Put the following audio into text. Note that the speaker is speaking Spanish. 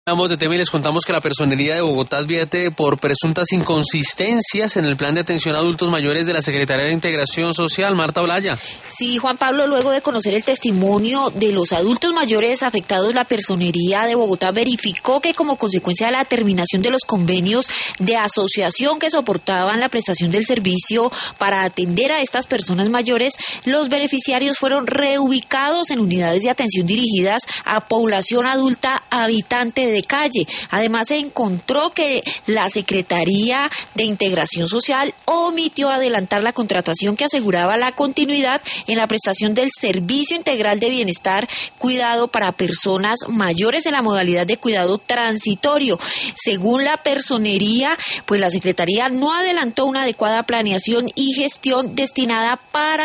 Hablamos de tema y les contamos que la Personería de Bogotá advierte por presuntas inconsistencias en el plan de atención a adultos mayores de la Secretaría de Integración Social. Marta Olaya. Sí, Juan Pablo, luego de conocer el testimonio de los adultos mayores afectados, la Personería de Bogotá verificó que como consecuencia de la terminación de los convenios de asociación que soportaban la prestación del servicio para atender a estas personas mayores, los beneficiarios fueron reubicados en unidades de atención dirigidas a población adulta habitante de calle. Además, se encontró que la Secretaría de Integración Social omitió adelantar la contratación que aseguraba la continuidad en la prestación del servicio integral de bienestar, cuidado para personas mayores en la modalidad de cuidado transitorio. Según la Personería, pues la Secretaría no adelantó una adecuada planeación y gestión destinada para